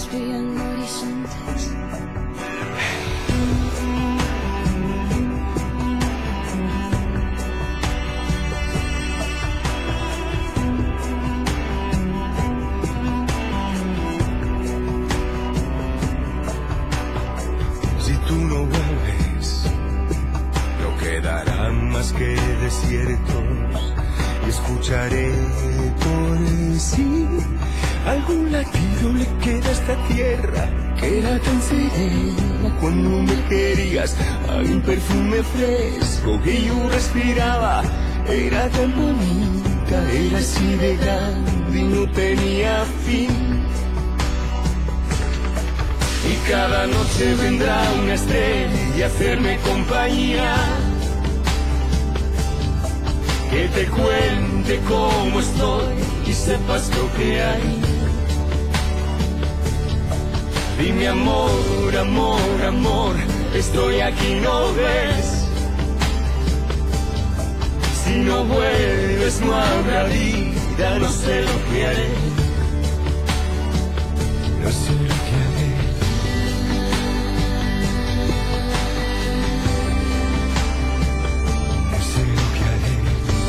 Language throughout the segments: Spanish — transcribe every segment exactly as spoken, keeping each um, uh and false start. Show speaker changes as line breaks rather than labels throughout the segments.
espiando horizontes.
Si tú no vuelves, no quedarán más que desiertos y escucharé por sí. Algún latido le queda a esta tierra que era tan serena cuando me querías. Hay un perfume fresco que yo respiraba, era tan bonita, era así de grande y no tenía fin. Y cada noche vendrá una estrella a hacerme compañía, que te cuente cómo estoy y sepas lo que hay. Dime amor, amor, amor, estoy aquí, ¿no ves? Si no vuelves no habrá vida, no sé lo que haré, no sé lo que haré. No sé lo que haré.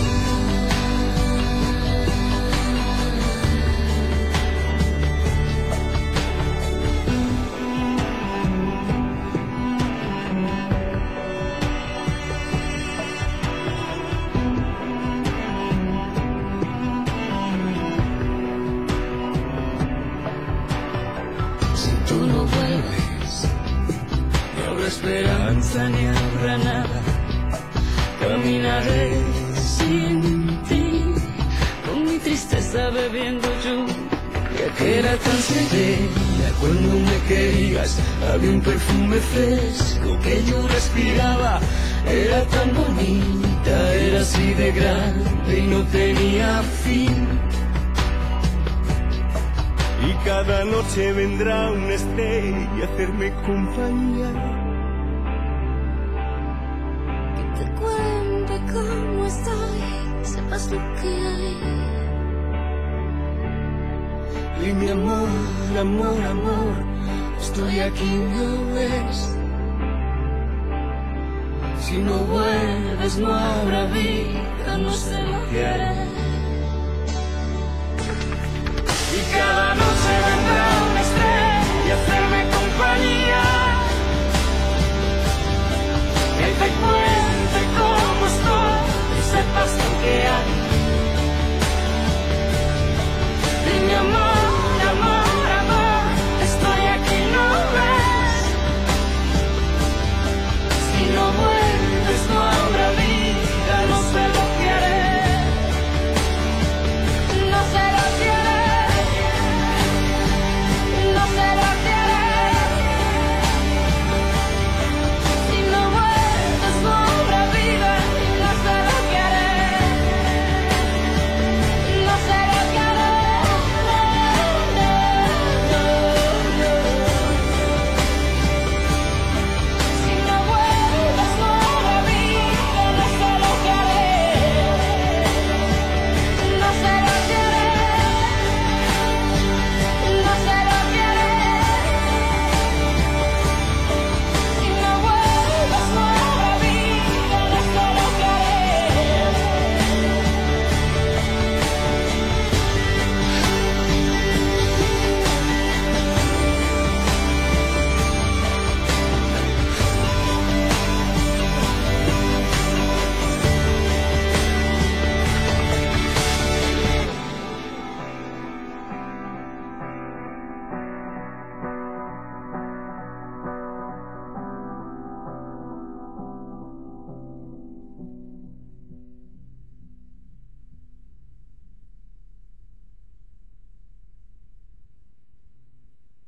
Si tú no vuelves, no habrá esperanza ni habrá nada.
Caminaré sin ti, con mi tristeza bebiendo lluvia que era tan serena
Cuando me querías, había un perfume fresco que yo respiraba, era tan bonita, era así de grande y no tenía fin. Y cada noche vendrá una estrella a hacerme compañía,
que te cuente cómo estoy, sepas lo que hay.
y mi amor, amor, amor, estoy aquí, ¿no ves? Si no vuelves no habrá vida, no sé lo que haré.